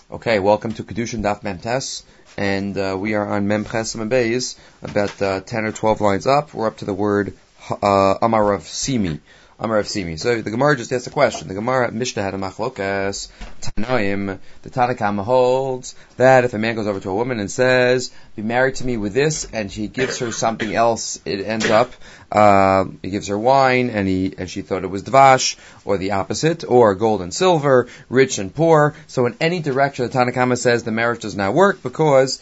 Okay, welcome to Kedushin Daf Mem Tes, and we are on Mem Ches Mem Beis, about 10 or 12 lines up. We're up to the word Amar Rav Simi. Amar Rav Simi. So the Gemara just asked a question. The Gemara Mishnah had a machlokas. Tanoim, the Tanna Kama holds that if a man goes over to a woman and says, "Be married to me with this," and he gives her something else, it ends up he gives her wine, and she thought it was dvash, or the opposite, or gold and silver, rich and poor. So in any direction, the Tanna Kama says the marriage does not work because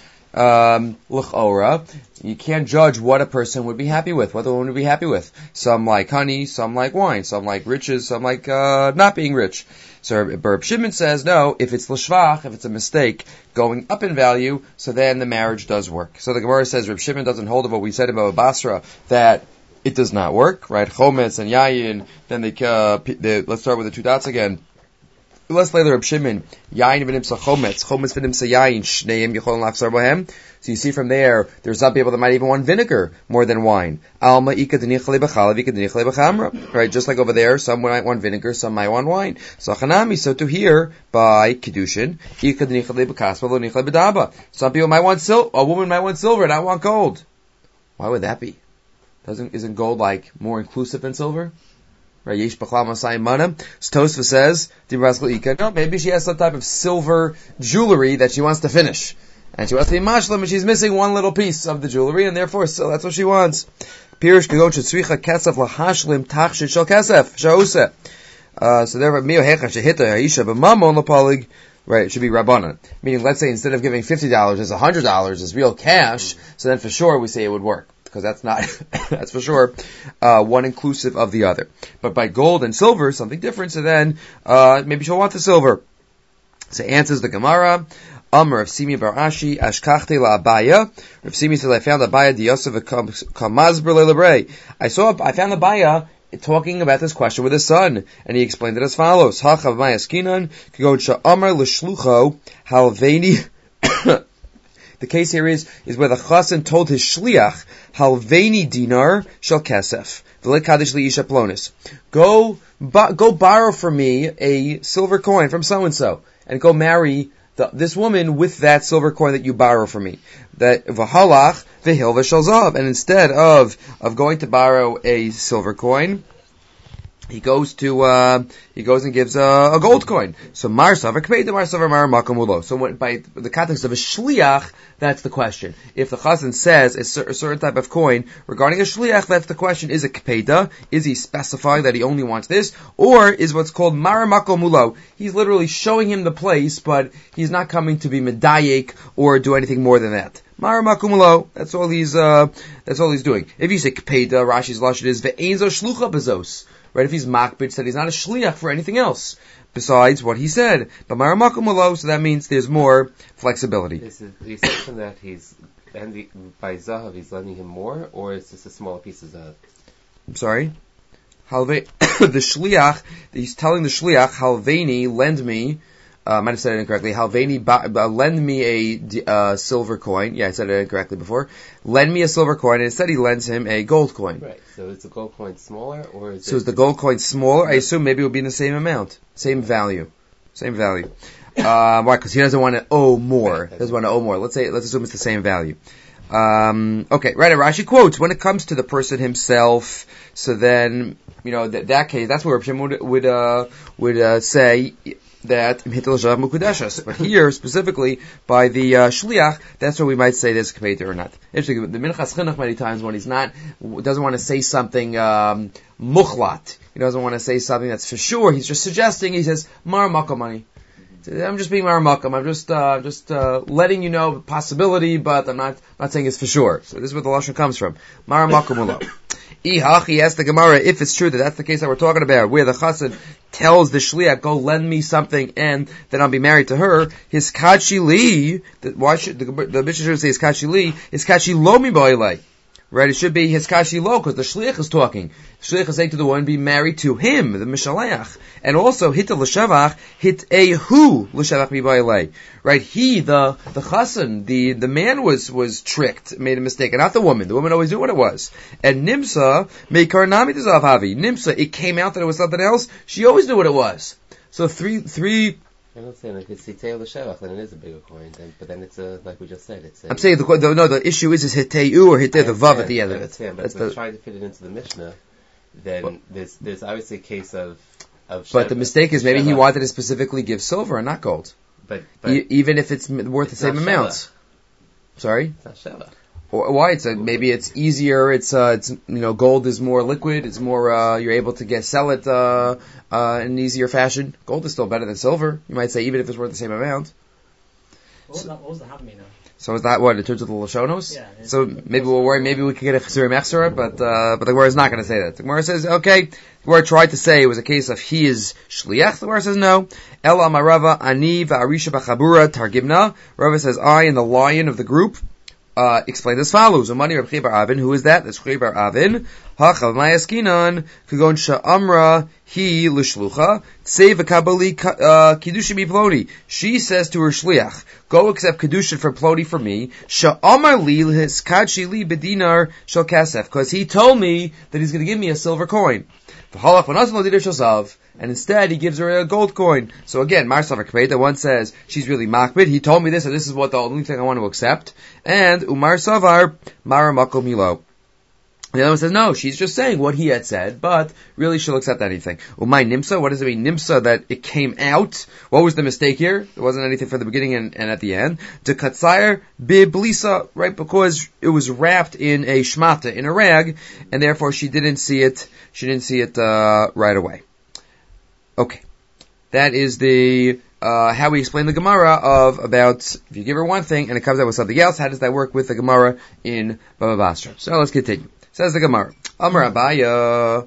l'chora, you can't judge what a person would be happy with, what a woman would be happy with. Some like honey, some like wine, some like riches, some like not being rich. So Reb Shimon says, no, if it's l'shvach, if it's a mistake, going up in value, so then the marriage does work. So the Gemara says Reb Shimon doesn't hold of what we said about Basra, that it does not work, right? Chometz and yayin, then let's start with the two dots again. Let's lay the Reb Shimon, yayin v'nimsa chometz v'nimsa yayin, shneim yichol lafsar bohem. So you see from there's some people that might even want vinegar more than wine. Alma ika d'nichle b'chalav, ika d'nichle b'chamra. Right, just like over there, some might want vinegar, some might want wine. So chanami, so to here, by Kedushin, ika d'nichle b'kaspa, lo d'nichle b'daba. Some people might want a woman might want silver, not want gold. Why would that be? Isn't gold like more inclusive than silver? Right, Yesh B'chlam Masai Mana. Tosfos says, no, maybe she has some type of silver jewelry that she wants to finish. And she wants to be mashlam, and she's missing one little piece of the jewelry, and therefore, so that's what she wants. Pirish Kagon Shetzricha Kesef Lahashlim Tachshit Shel Kesef, Sha'useh. So therefore, Mio Hecha Shehita Ha'isha B'mamon L'Palig. Right, it should be Rabbanan. Meaning, let's say instead of giving $50, it's $100 is real cash, so then for sure we say it would work. Because that's not, that's for sure, one inclusive of the other. But by gold and silver, something different, so then, maybe she'll want the silver. So answers the Gemara, Amr Rav Simi bar Ashi, Ashkachte la Abaya. Rav Simi says, I found Abaya di Yosef Kamazber le'lebrei. I found Abaya talking about this question with his son, and he explained it as follows, Hachav Mayaskinan, Kagon Sha'amar l'shlucho, halveni, the case here is where the chassan told his shliach, halveni dinar shel kesef, v'lekadish liisha plonis. Go borrow for me a silver coin from so-and-so, and go marry this woman with that silver coin that you borrow from me. That v'halach v'hil v'shel zav. And instead of going to borrow a silver coin, he goes and gives a gold coin. So mar savar k'pei mar savar mar makom ulo. So by the context of a shliach, that's the question. If the chassan says a certain type of coin regarding a shliach, that's the question: is it k'peida? Is he specifying that he only wants this, or is what's called mar makom ulo? He's literally showing him the place, but he's not coming to be medayek or do anything more than that. Mar makom ulo. That's all he's doing. If you say k'peida, Rashi's lashon is ve'enzo shlucha bezos. Right, if he's makbid, said he's not a shliach for anything else besides what he said. But maramakum alo, so that means there's more flexibility. Is the assumption that by zahav he's lending him more, or is this a smaller piece of zahav? I'm sorry? The shliach, he's telling the shliach, halveini, lend me, I might have said it incorrectly, halveini, lend me a silver coin. Yeah, I said it incorrectly before. Lend me a silver coin, and instead he lends him a gold coin. Right, so is the gold coin smaller, or is So is the gold coin smaller? I assume maybe it would be in the same amount. Same value. Why? Because he doesn't want to owe more. Let's assume it's the same value. Okay, right, Rashi quotes, when it comes to the person himself, so then, that case, that's where Reb Shimon would say that but here specifically by the shliach, that's where we might say there's k'peita or not. Interesting. The Minchas Chinuch many times when doesn't want to say something muchlat, he doesn't want to say something that's for sure. He's just suggesting. He says mar makom. I'm just being mar makom. I'm just letting you know the possibility, but I'm not saying it's for sure. So this is where the lashon comes from. Mar makom ulo. He asked the Gemara if it's true that that's the case that we're talking about, where the chassan tells the shliach, go lend me something and then I'll be married to her. His kachi li, why should the Mishnah should say his kachi li? His kachi lo mi ba'ilei. Right, it should be his kashi lo, because the shliach is talking. The shliach is saying to the woman, be married to him, the mishaleach. And also, hit l'shavach, hit a hu l'shavach mi'ba'ilei. Right, he, the chassan, the man was tricked, made a mistake, and not the woman. The woman always knew what it was. And nimsa, meikar nami t'zav havi. Nimsa, it came out that it was something else. She always knew what it was. So three I'm not saying like it's Hitei L'Shevach, then it is a bigger coin. But then it's like we just said, it's. I'm saying the issue is Hiteu or Hitei the vav at the end of it. Understand, but if we're trying to fit it into the Mishnah, then there's obviously a case of. But the mistake is maybe he wanted to specifically give silver and not gold. But even if it's worth the same amount. Sorry? It's not Sheva. Why? Maybe it's easier. It's gold is more liquid. It's more you're able to sell it in an easier fashion. Gold is still better than silver. You might say even if it's worth the same amount. What was the Havamina? So is that what in terms of the Lashonos? Yeah. So maybe we'll worry. Maybe we could get a Chesuri Mechsera, but the Gemara is not going to say that. The Gemara says, okay. The Gemara tried to say it was a case of he is shliach. The Gemara says no. El Amarava Ani va'Arisha b'Chabura Targibna. Rava says I and the lion of the group. Explained as follows. Umani Reb Chibar Avin. Who is that? That's Chibar Avin. Hachav Mayaskinan. Kagon Sha'amra Hi L'Shlucha. Tsei v'Kabali Kiddushin Ploni. She says to her shliach, go accept Kiddushin for Ploni for me. Sha'amar Li Hiskadshi Li Bedinar Shal Kasef. Because he told me that he's going to give me a silver coin. V'halach v'nazim lo dinar shel zav. And instead, he gives her a gold coin. So again, Mar Savar Kaved, the one says, she's really makbid. He told me this, and this is what the only thing I want to accept. And Umar Savar, Mara Makom Milo. The other one says, no, she's just saying what he had said, but really she'll accept anything. Umay Nimsa, what does it mean? Nimsa, that it came out. What was the mistake here? There wasn't anything for the beginning and at the end. De Katsayr Biblisa, right, because it was wrapped in a shmata, in a rag, and therefore she didn't see it right away. Okay. That is the how we explain the Gemara of about if you give her one thing and it comes out with something else, how does that work with the Gemara in Baba Basra? So let's continue. Says the Gemara. Amar Abaya.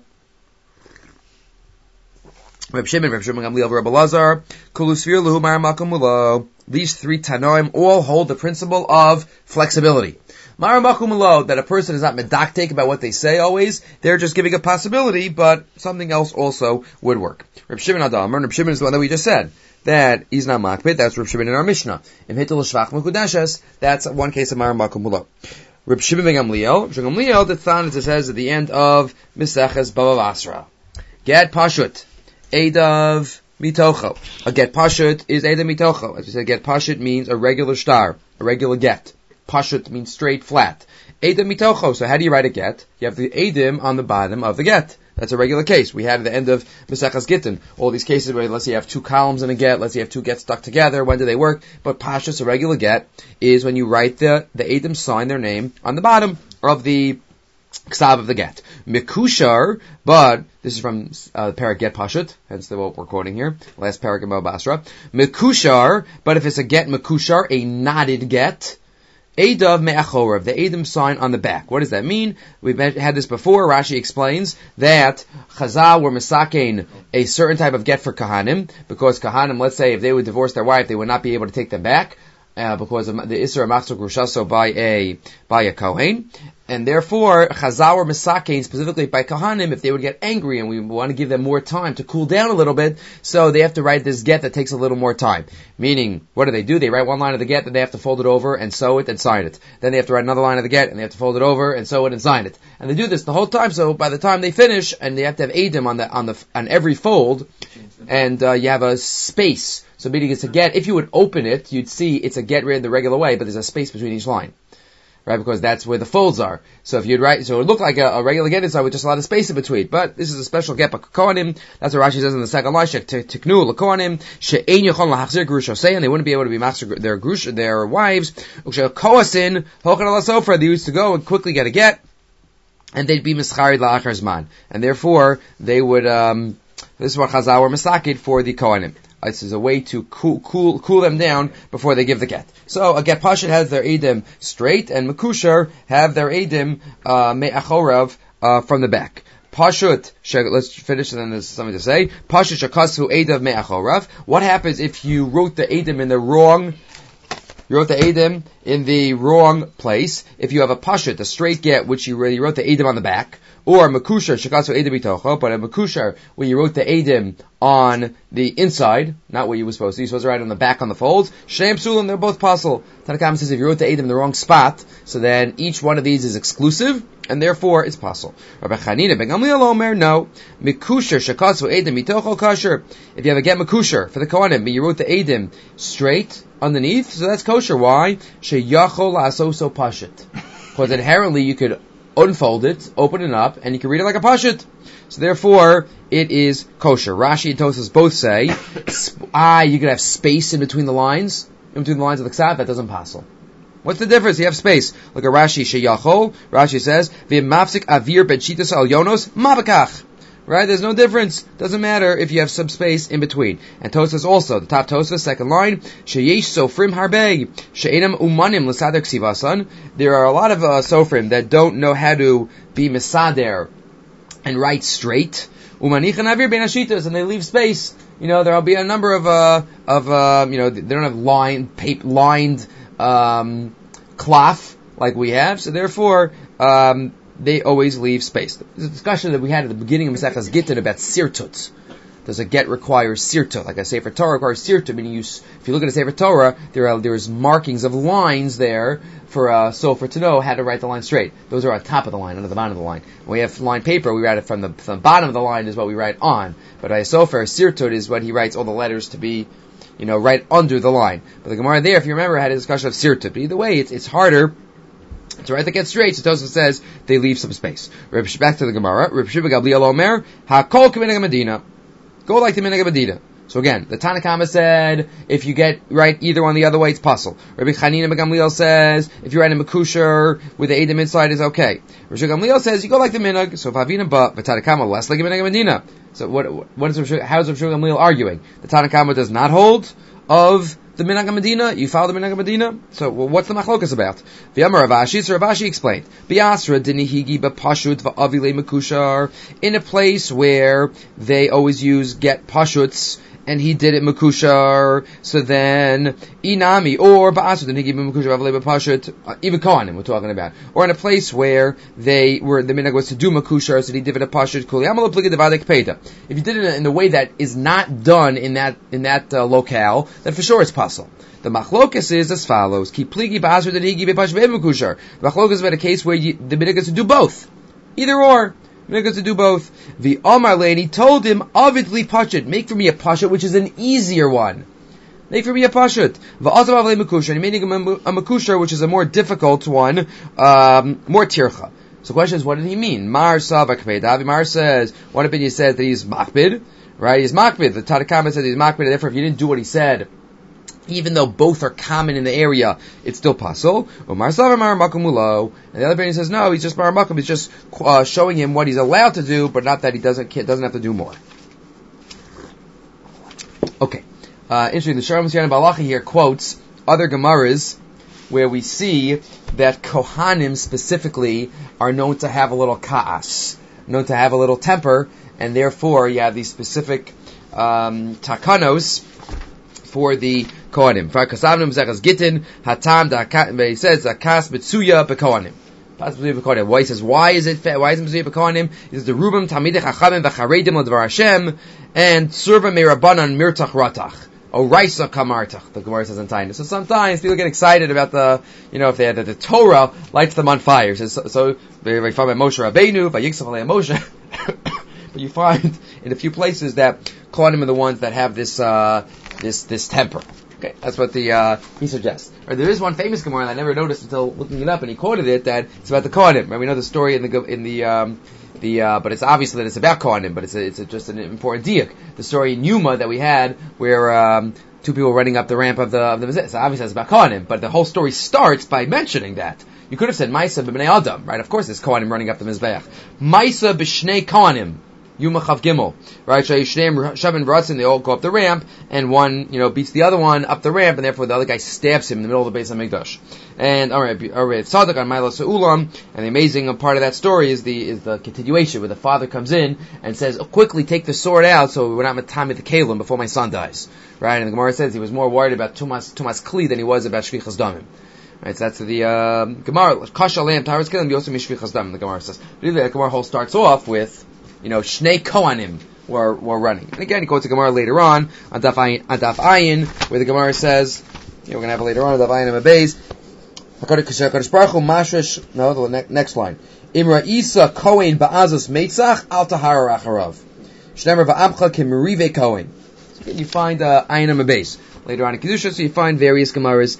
Reb Shimon, Gamliel, Reb Elazar, Kulusfir Luhu Mar Makom Mulo. These three Tanoim all hold the principle of flexibility. Mar Makom Mulo, that a person is not medactic about what they say always. They're just giving a possibility, but something else also would work. Reb Shimon Adam, Reb Shimon is the one that we just said. That he's not makbid. That's Reb Shimon in our Mishnah. In Hitel Shvach Mekudeshes, that's one case of Mar Makom Mulo. Reb Shimon ben Gamliel, the Than, as it says at the end of Miseches Baba Basra. Get Pashut, Eidav Mitocho. A get Pashut is Eidav Mitocho. As we said, get Pashut means a regular star, a regular get. Pashut means straight, flat. Eidav Mitocho. So how do you write a get? You have the Eidim on the bottom of the get. That's a regular case. We had at the end of Meseches Gittin all these cases where let's say you have two columns in a get, let's say you have two gets stuck together, when do they work? But Pashtus, a regular get, is when you write the Eidim sign their name on the bottom of the Ksav of the get. Mekushar, but this is from Parak Get Pashut, hence what we're quoting here, last Parak in Baba Basra. Mekushar, but if it's a get Mekushar, a knotted get, Eidav me'achorav, the Eidim sign on the back. What does that mean? We've had this before. Rashi explains that Chazal were misakein a certain type of get for Kahanim, because Kahanim, let's say, if they would divorce their wife, they would not be able to take them back, because of the Isra Machzor Grushaso by a Kohen. And therefore, Chazal were misakein specifically by Kahanim, if they would get angry and we want to give them more time to cool down a little bit, so they have to write this get that takes a little more time. Meaning, what do? They write one line of the get, then they have to fold it over and sew it and sign it. Then they have to write another line of the get, and they have to fold it over and sew it and sign it. And they do this the whole time, so by the time they finish, and they have to have Eidim on every fold, and you have a space. So meaning it's a get. If you would open it, you'd see it's a get written the regular way, but there's a space between each line. Right, because that's where the folds are. So if you'd write, so it would look like a regular get inside with just a lot of space in between. But this is a special get, Kohanim. That's what Rashi says in the second line. Tiknu l'Kohanim she'ein yochon lahachzir grushosein. They wouldn't be able to be master their wives. Kohasin hochen ala sofer. They used to go and quickly get a get, and they'd be mischarid la'achar zman, and therefore they would. This is what Chazal were misakid for the Kohanim. This is a way to cool them down before they give the get. So a get pashut has their edim straight, and mekushar have their edim me'achorav from the back. Pashut, let's finish and then there's something to say. Pashut shakasu edav me'achorav. What happens if you wrote the edim in the wrong? You wrote the edim in the wrong place. If you have a pashut, a straight get, which you wrote the edim on the back. Or Mekushar, Shakasu Edim Bitocho, but a Mekushar, where you wrote the Edim on the inside, not what you were supposed to. You're supposed to write on the back on the folds. Shem Sulam, they're both possible. Tanakam says if you wrote the Edim in the wrong spot, so then each one of these is exclusive, and therefore it's possible. Rabbi Chanina ben Gamliel Omer, no. Mekusher shekatzu edim mitocho kasher. If you have a get mekusher for the Kohanim, but you wrote the edim straight underneath, so that's kosher. Why? Sheyachol la'asoso pashut. Because inherently you could unfold it, open it up, and you can read it like a pashut. So therefore, it is kosher. Rashi and Tosas both say, you could have space in between the lines of the ksav, that doesn't passel. What's the difference? You have space. Look at Rashi, sheyachol. Rashi says, v'mafsik avir ben shitas al yonos mabakach. Right? There's no difference. Doesn't matter if you have some space in between. And Tosas also, the top Tosas, second line, sheyesh sofrim harbei, she'enam umanim l'sader ksivasan. There are a lot of sofrim that don't know how to be misader and write straight. Umanichan avir ben hashitas, and they leave space. There'll be a number of they don't have lined cloth like we have, so therefore, they always leave space. There's a discussion that we had at the beginning of Maseches Gittin about sirtut. Does a get require sirtut? Like a Sefer Torah requires sirtut, meaning if you look at a Sefer Torah, there's markings of lines there for a sofer to know how to write the line straight. Those are on top of the line, under the bottom of the line. When we have line paper, we write it from the bottom of the line is what we write on. But a sofer, sirtut is what he writes all the letters to be, right under the line. But the Gemara there, if you remember, had a discussion of sirtut. But either way, it's harder to write the get straight. So Tosafot says they leave some space. Back to the Gemara. Reb Shimon Gamliel Omer, Hakol k'minhag Medina. Go like the minhag Medina. So again, the Tanna Kama said if you get right either one the other way, it's possible. Rabbi Chanina ben Gamliel says if you write a mekusher with the edim inside is okay. Rabbi Gamliel says you go like the minhag. So if Avina but Tanna Kama less like the minhag Medina. So how is Rabbi Gamliel arguing? The Tanna Kama does not hold of the minhag Medina. You follow the minhag Medina. So what's the machlokas about? V'amar Ravashi. So Ravashi explained. B'yasra dinihigi b'pashut v'avilei mekushar, in a place where they always use get pashuts, and he did it mekushar. So then inami or ba'asra dinihigi b'mekushar v'avilei b'pashut, even Kohanim we're talking about, or in a place where the minhag was to do mekushar, so he did it a pashut. If you did it in a way that is not done in that locale, then for sure it's possible. The machlokas is as follows: Ki pligi ba'asra dinihigi b'pashut ve'mekushar. The machlokas is about a case where the minhag is to do both, either or. To do both. The Omar lady told him, Avid li pashut, make for me a pashut, which is an easier one. Make for me a pashut. V'azav avlei mekusher, and he made a mekusher, which is a more difficult one, more tircha. So the question is, what did he mean? Mar savak peidav. Mar says, one opinion says that he's makbid, right? He's makbid. The Tanna Kama says he's makbid, and therefore if you didn't do what he said, even though both are common in the area, it's still possible. And the other opinion says no, he's just maramakum. He's just showing him what he's allowed to do, but not that he doesn't have to do more. Okay, interesting. The Sharm Siyan Balacha here quotes other Gemaras where we see that Kohanim specifically are known to have a little ka'as, known to have a little temper, and therefore you have these specific takanos for the Kohanim. He says Zakas Mitsuya Bekohanim. Why he says why is Mitsuya Bekohanim? He says the Rubim Talmidei Chachamim v'Charedim l'Dvar Hashem and Surva Meirabanan Mirtach Ratach. Oraisa Kamartach, the Gemara says in Tainus. So sometimes people get excited about if they had the Torah lights them on fire. So they find by Moshe Rabbeinu, by Yiksaf Alei Moshe. But you find in a few places that Kohanim are the ones that have this temper. Okay, that's what he suggests. Or there is one famous Gemara that I never noticed until looking it up, and he quoted it that it's about the Kohanim. Right? We know the story but it's obviously that it's about Kohanim, but it's just an important diak. The story in Yuma that we had where two people running up the ramp of the Mizrach. So obviously it's about Kohanim, but the whole story starts by mentioning that. You could have said Maisa b'bnei Adam, right? Of course, it's Kohanim running up the Mizbeach. Maisa b'shnei Kohanim. Yuma Chav Gimel, right? Shneim Shavin V'ratzin, they all go up the ramp, and one, beats the other one up the ramp, and therefore the other guy stabs him in the middle of the Beis HaMikdash. And alright, Tzadok on Milo Seulam, and the amazing part of that story is the continuation where the father comes in and says, quickly take the sword out, so we're not matami the Kalim before my son dies, right? And the Gemara says he was more worried about Tumas Kli than he was about Shvichas Damim. Right, so that's the Gemara. Kasha Lam Taras Kalim Yosem Shvichas Damim. The Gemara says. Really, the Gemara whole starts off with Shnei Kohanim were running. And again, he quotes the Gemara later on Daf Ayin, where the Gemara says, we're going to have it later on, Daf Ayin and Abayz. The next line. Imra Isa Kohen Ba'azos Meitzach Al Tahara Acharav. Shnemer Va'amcha Kemerive Kohen. So you find Ayin Base later on in Kedusha, so you find various Gemaras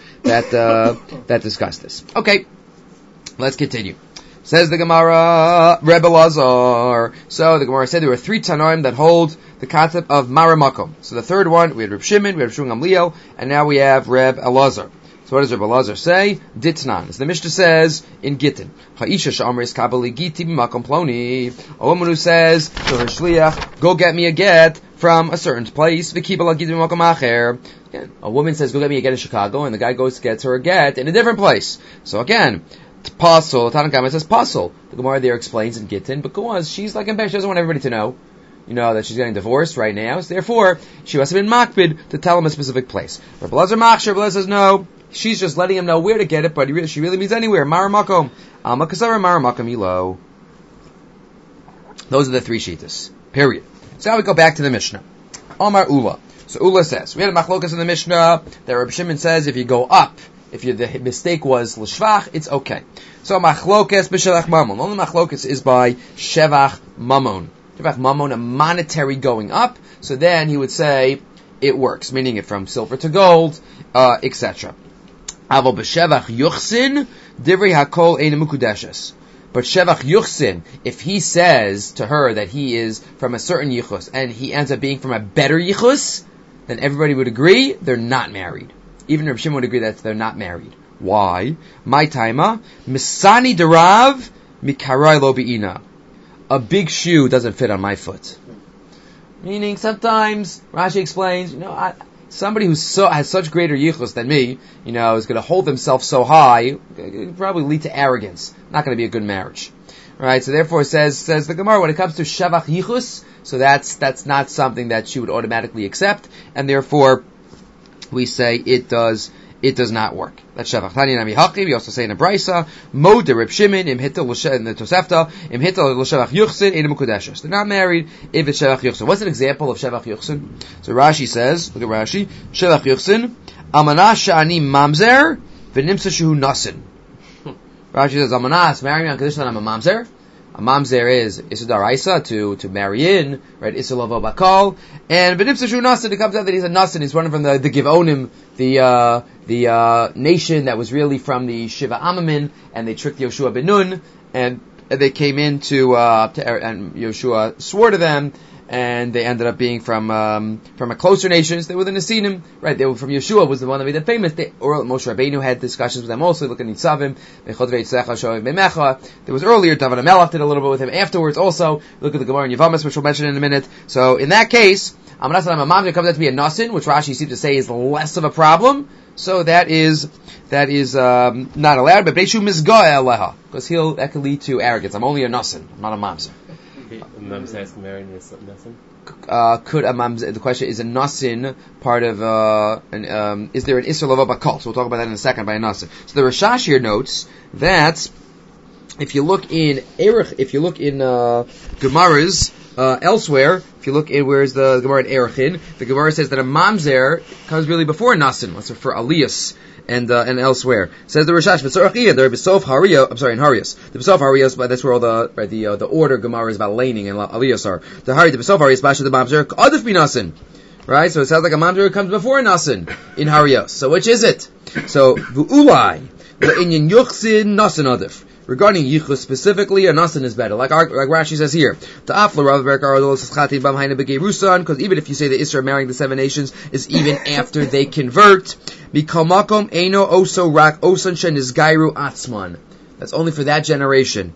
that discuss this. Okay, let's continue. Says the Gemara, Rebbe Lazar. So the Gemara said there were 3 Tanoim that hold the concept of Mara Makom. So the third one, we had Reb Shimon, we had Reb Shimon Gamliel, and now we have Reb Elazar. So what does Reb Elazar say? Ditnan. As the Mishnah says in Gittin, Ha'isha sha'amris kabali giti b'makom ploni. A woman who says to her shliach, go get me a get from a certain place. V'kibala giti b'makom acher. Again, a woman says, go get me a get in Chicago, and the guy goes gets her a get in a different place. So again, Pasul, Tanakama says Pasul. The Gemara there explains in Gittin, because she's like in bed, she doesn't want everybody to know, that she's getting divorced right now, so therefore, she must have been makbid to tell him a specific place. Rabbi Elazar Machshir, Rabbi Elazar says no, she's just letting him know where to get it, but she really means anywhere. Mara Makom. Alma Kasara Mara Makom Ilo. Those are the 3 shitas. Period. So now we go back to the Mishnah. Omar Ula. So Ula says, we had a machlokas in the Mishnah that Rabbi Shimon says if you go up, if the mistake was l'shvach, it's okay. So machlokas b'shevach mamon. Only machlokas is by shevach mamon. Shevach mamon, a monetary going up. So then he would say it works, meaning it from silver to gold, etc. Aval b'shevach yuchsin divrei hakol ein mukudeshes. But shevach yuchsin, if he says to her that he is from a certain yichus and he ends up being from a better yichus, then everybody would agree they're not married. Even Reb Shimon would agree that they're not married. Why? My taima, misani derav mikarai lo be'ina. A big shoe doesn't fit on my foot. Meaning, sometimes Rashi explains, somebody who has such greater yichus than me, is going to hold themselves so high, it probably lead to arrogance. Not going to be a good marriage, right? So therefore, says the Gemara, when it comes to shavach yichus, so that's not something that she would automatically accept, and therefore we say it does not work. That's Shavach. Tani Nami Haki, we also say in a Brisa, Mod Reb Shimon, Im Hittel in the Tosefta, Im Hittel L'Shavach Yuchsin, Ein Mukudeshes. They're not married if it's Shavach Yuchsin. What's an example of Shavach Yuchsin? So Rashi says, look at Rashi, Shavach Yuchsin, Amanah Sha'ani Mamzer, V'nimsa Shuhu Nasin. Rashi says, Amanah, marrying me on condition that I'm a Mamzer. A mamzer is Issa Daraisa, to marry in, right? Issa Lavo Bakal. And Benimsa Shu Nasin, it comes out that he's a Nasin, he's running from the Givonim, the nation that was really from the Shiva Amamin, and they tricked Yoshua ben Nun, and they came in and Yoshua swore to them, and they ended up being from a closer nation. They were the Nesinim, right? They were from Yeshua, was the one that made them famous. Moshe Rabbeinu had discussions with them also. Look at Nitzavim. There was earlier, David HaMelech did a little bit with him afterwards also. Look at the Gemara in Yavamas, which we'll mention in a minute. So in that case, Amanas Mamzer comes out to be a Nasin, which Rashi seems to say is less of a problem. So that is not allowed. But Beishu Mizgoah Aleha, because that can lead to arrogance. I'm only a Nasin, I'm not a Mamzer. Mamzer has married a Nasin? Could a mamzer? The question is a nasin part of is there an isser lava bakal? So we'll talk about that in a second by a nasin. So the Rashash here notes that if you look in Gemaras elsewhere, if you look in where's the Gemara in Erechin, the Gemara says that a mamzer comes really before a nasin. Let's refer Elias. And elsewhere says the Rashash, there Besof Hariya. I'm sorry, in Harias. The Besof Harias, but that's where all the order Gemara is about laning and Aliyas are. The Besof Harias, Basha the Mamzer, Adif Binasin. Right? So it sounds like a Mamzer comes before a Nasin in Harias. So which is it? So Vu'ulai, Inyan Yuchsin Nasin Adif. Regarding Yichus specifically, a Nasin is better. Like Rashi says here. Because even if you say the Isra marrying the 7 nations is even after they convert, that's only for that generation.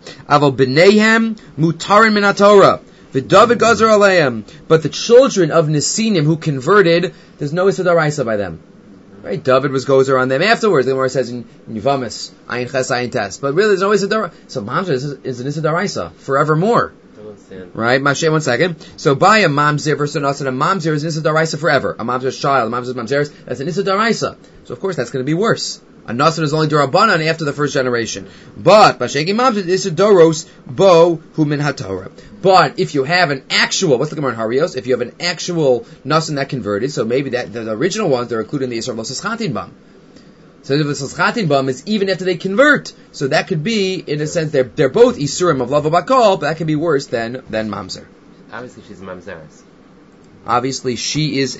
But the children of Nesinim who converted, there's no Isra Daraisa by them. Right? David was gozer on them afterwards. The Gemara says in Yuvamis, Ayin Ches, Ayin Tes. But really, there's always a Daraisa. So Mamzer is an Issa Daraisa forevermore. Right? Mashe, one second. So by a Mamzer versus a Nasan, a Mamzer is an Issa Daraisa forever. A Mamzer's child, a Mamzer's Mamzeres, that's an Issa Daraisa. So of course that's going to be worse. A Nasan is only Durabanan after the first generation. But Bashegi Mamzer is a Doros Bo Humin HaTorah. But if you have an actual, what's the Gemara in Harios? If you have an actual Nasan that converted, so maybe that the original ones they're including the Yisrael Losas Chatin Bam. So if this is chatin bam, it's even after they convert. So that could be, in a sense, they're both isurim of lava bakal, but that could be worse than mamzer. Obviously, she's a mamzeres. Obviously, she is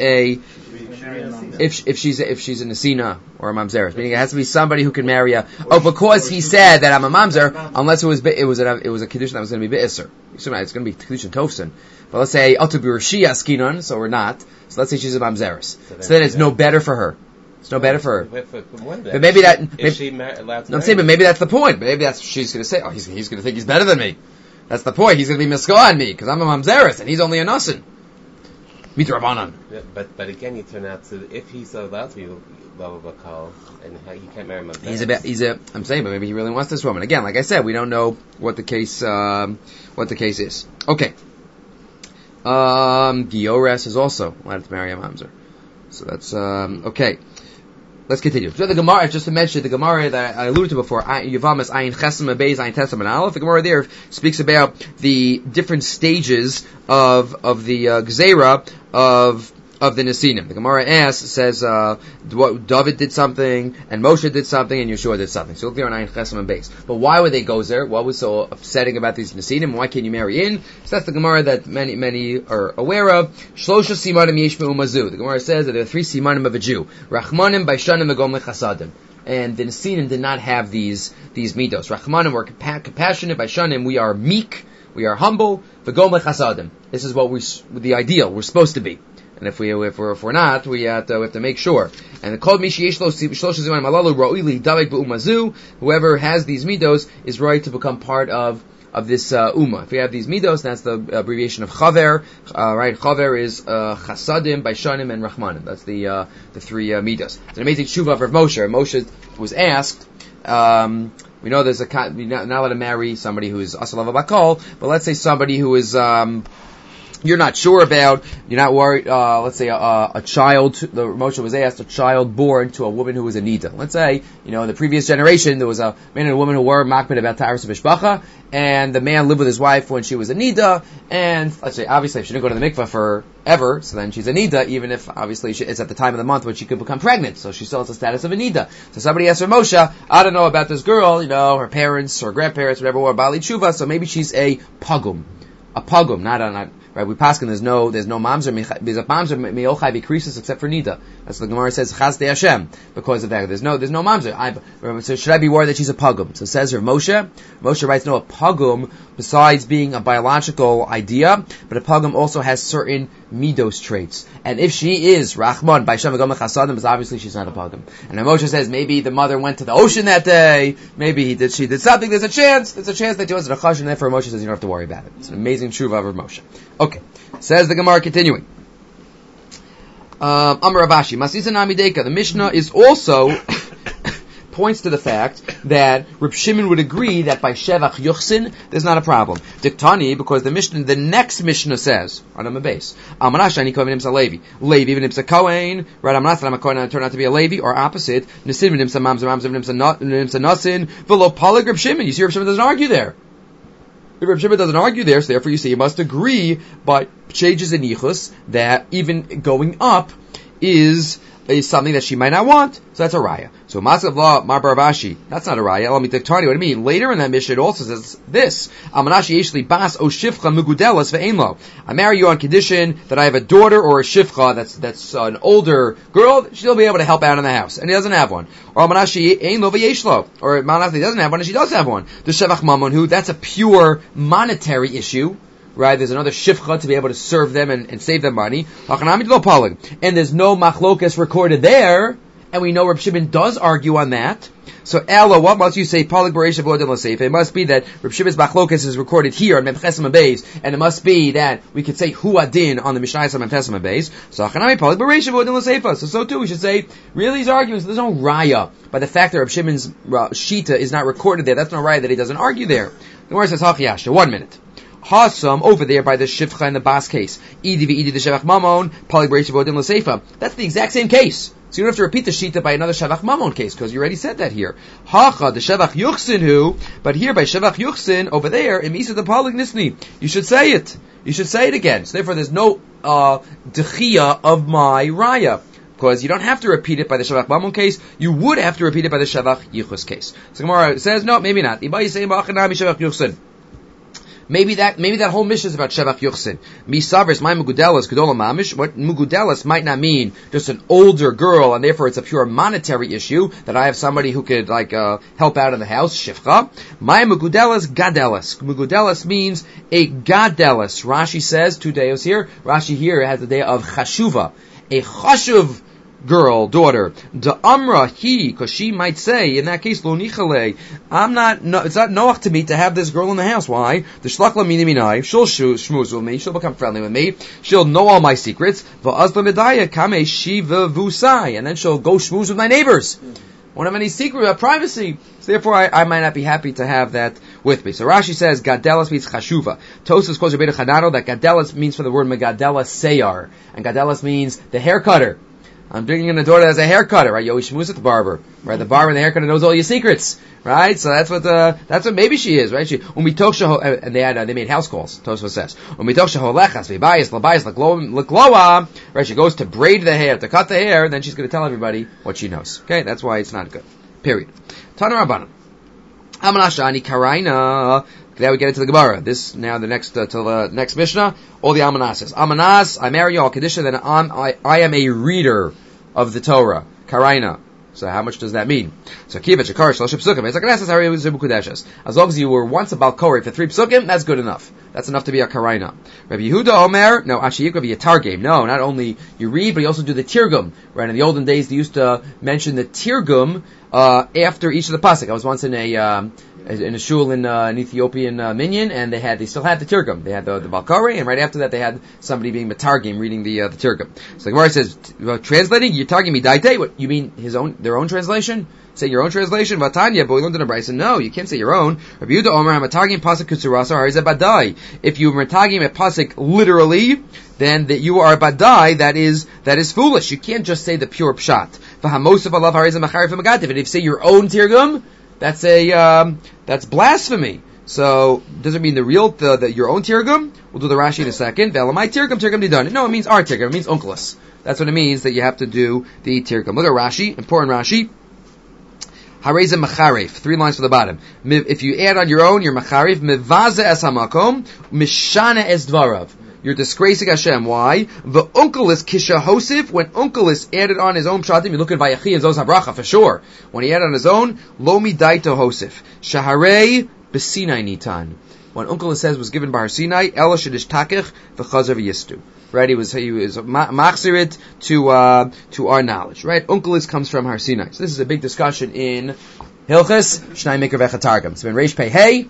if she's a nesina or a mamzeres, meaning it has to be somebody who can marry a. Oh, because he said that I'm a mamzer, unless it was a condition that was going to be be'isr. It's going to be condition tofsin. But let's say Altaburashi askinon, so we're not. So let's say she's a mamzeres. So then it's no better for her. It's no better for her. But maybe that. Is she allowed to? I'm saying, but maybe that's the point. Maybe that's she's going to say. Oh, he's going to think he's better than me. That's the point. He's going to be misko on me because I'm a mamzeres and he's only a nasin. Mitrabanan. Yeah, but again, you turn out to if he's allowed to be lava bakal and he can't marry mamzeres. I'm saying, but maybe he really wants this woman. Again, like I said, we don't know what the case is. Okay. Giores is also allowed to marry a mamzer. So that's okay. Let's continue. So the Gemara, just to mention, the Gemara that I alluded to before, Yavamas Ayin Chesem Beis Ayin Tesem and Aleph. The Gemara there speaks about the different stages of the Gzeira of the Nesinim. The Gemara says David did something, and Moshe did something, and Yeshua did something. So look there on Ayin Chesem and Beis. But why would they go there? What was so upsetting about these Nesinim? Why can't you marry in? So that's the Gemara that many are aware of. Shlosha Simanim Yesh Me'umazu. The Gemara says that there are 3 Simanim of a Jew. Rachmanim, Baishanim, V'gom Lechasadim. And the Nesinim did not have these midos. Rachmanim were compassionate. Baishanim, we are meek. We are humble. V'gom Lechasadim. This is what the ideal we're supposed to be. And if we're not, we have to make sure. And the called whoever has these midos is right to become part of this ummah. If we have these midos, that's the abbreviation of chaver. Right, chaver is chasadim, baishanim, and rachmanim. That's the 3 midos. It's an amazing tshuva of Rav Moshe. Moshe was asked. We know you're not allowed to marry somebody who is asalava bakal, but let's say somebody who is you're not sure about, you're not worried, let's say a child, the Moshe was asked, a child born to a woman who was a nida. Let's say, in the previous generation, there was a man and a woman who were makbid about Taharas Mishpacha, and the man lived with his wife when she was a nida, and let's say, obviously, if she didn't go to the mikveh forever, so then she's a nida, even if, obviously, it's at the time of the month when she could become pregnant, so she still has the status of a nida. So somebody asked her, Moshe, I don't know about this girl, her parents, or grandparents, whatever, were Bali Tshuva, so maybe she's a pugum. A pugum, not right, we paskin. There's no mamzer. There's a mamzer me'ochai b'krisis except for nida. That's what the Gemara says. Chas de Hashem because of that. There's no mamzer. So should I be worried that she's a pugum? So it says here Moshe writes, no, a pugum besides being a biological idea, but a pugum also has certain midos traits. And if she is Rachman by Shem V'gom Chasadim, obviously she's not a pugum. And then Moshe says maybe the mother went to the ocean that day. Maybe she did something. There's a chance that she wasn't a chash, and therefore Moshe says you don't have to worry about it. It's an amazing tshuva of Moshe. Okay, says the Gemara continuing. Amar Ravashi, Masisa Namideka. The Mishnah is also points to the fact that Reb Shimon would agree that by Shevach Yuchsin there's not a problem. Diktani, because the next Mishnah says on a base, Amanashani Kohen Nimsa Levi, Levi Nimsa Kohen, right? Amanashani Kohen turned out to be a Levi, or opposite, Nisim Nimsa Mamzer Nimsa Nasin, Velo Polig Reb Shimon. You see, Reb Shimon doesn't argue there. If Reb Shimon doesn't argue there, so therefore you see you must agree by changes in Yichus that even going up is something that she might not want. So that's a raya. So Masav Law Mar Baravashi, that's not a raya. Let me take Tani. What do I mean? Later in that mission it also says this. Amanashi Yeshli Bas O Shifcha Mugudelas Ve'enlo. I marry you on condition that I have a daughter or a shifcha that's an older girl. She'll be able to help out in the house, and he doesn't have one. Or Amanashi Einlo Ve'yeshlo. Or Manashi doesn't have one, and she does have one. The Shevach Mamon, who that's a pure monetary issue. Right, there's another shifcha to be able to serve them and save them money. And there's no machlokas recorded there, and we know Reb Shimon does argue on that. So Ella, what must you say? It must be that Reb Shimon's machlokas is recorded here on Memchesim Beis, and it must be that we could say Hu Adin on the Mishnah on Memchesim Beis. So too we should say really these arguments. There's no raya by the fact that Reb Shimon's shita is not recorded there. That's no raya that he doesn't argue there. The Gemara says Hachiyasha. 1 minute. Hasam over there by the Shifcha and the Bas case. Idi v'idi the Shavach Mamon, Polygraph Vodim L'Seifa. That's the exact same case. So you don't have to repeat the Shita by another Shavach Mamon case, because you already said that here. Hacha, the Shavach Yuchsin who, but here by Shavach Yuchsin, over there, Imisa the Polyg Nisni. You should say it. You should say it again. So therefore there's no Dechia of my Raya. because you don't have to repeat it by the Shavach Mamun case. You would have to repeat it by the Shavach Yichus case. So Gemara says, no, maybe not. Maybe that whole mission is about Shevach Yuchsin. Misavers, my Mugudelas, Gedola Mamish. What Mugudelas might not mean just an older girl, and therefore it's a pure monetary issue, that I have somebody who could, help out in the house, Shifcha. My Mugudelas, Gadelas. Mugudelas means a Gadelas. Rashi says, 2 days here, Rashi here has the day of Chashuva. A Chashuv girl, daughter, the Amra, because she might say, in that case, Lo Nichale, it's not noach to me to have this girl in the house. Why? The Shlachla Mini Minai, she'll shmooze with me, she'll become friendly with me, she'll know all my secrets, Va'azla Medaya, Kame Shiva Vusai, and then she'll go shmooze with my neighbors. Won't have any secret, privacy. So therefore, I might not be happy to have that with me. So Rashi says, Gadelas means Chashuva. Tosas calls Rebbeinu Chanano that Gadelas means from the word Megadela Seyar, and Gadelas means the hair cutter. I'm bringing in a daughter as a hair cutter, right? You always schmooze at the barber, right? The barber and the hair cutter knows all your secrets, right? So that's what maybe she is, right? And they made house calls. Tosfos says, right? She goes to braid the hair, to cut the hair, and then she's going to tell everybody what she knows. Okay, that's why it's not good. Period. Tana Rabbanan. Amanashani Karaina. Now we get into the Gemara. This now the next till the next Mishnah. All the Amanas. Amanas, I marry you, Al Kedisha, then I am a reader of the Torah. Karaina. So how much does that mean? So Kiva Chakar Shlosh Psukim. It's like as long as you were once a Balkori for 3 Psukim, that's good enough. That's enough to be a Karaina. Rabbi Yehuda Omer, no, actually you could be a Targum. No, not only you read, but you also do the Tirgum. Right? In the olden days, they used to mention the Tirgum after each of the pasuk. I was once in a shul in an Ethiopian minyan, and they still had the Tirgum. They had the Balkari, and right after that they had somebody being Matargim reading the Tirgum. So the Gemara says, translating, you're talking me daite? What you mean their own translation? Say your own translation? Vatanya, but we learned in a Bryson. No, you can't say your own. Rabbi Yehuda Omer, Matargim pasuk kutsurasa harizah badai. If you Matargim a pasuk literally, then that you are badai, that is foolish. You can't just say the pure pshat. V'hamosav alav harizah macharif v'magativ. And if you say your own Tirgum, that's blasphemy. So, does it mean your own Tirgum? We'll do the Rashi in a second. Ve'elamai Tirgum didon. No, it means our Tirgum. It means unkelus. That's what it means, that you have to do the Tirgum. Look at Rashi, important Rashi. Hareza macharif. 3 lines from the bottom. If you add on your own, you're macharif. Mevaze es hamakom. Mishana es dvarav. You're disgracing Hashem. Why? The unkelus kisha hosif. When unkelus added on his own pshatim, you look at Vayechi and Zos HaBracha for sure. When he added on his own, lomi daito hosif. Shaharei besinai nitan. When unkelus says was given by Har Sinai, ela shedish takich v'chazer v'yistu. Right? He was machzirit to our knowledge. Right? Unkelus comes from Har Sinai. So this is a big discussion in Hilchas Shnai Mikra V'Chatargum. It's been Reish Pei Hey,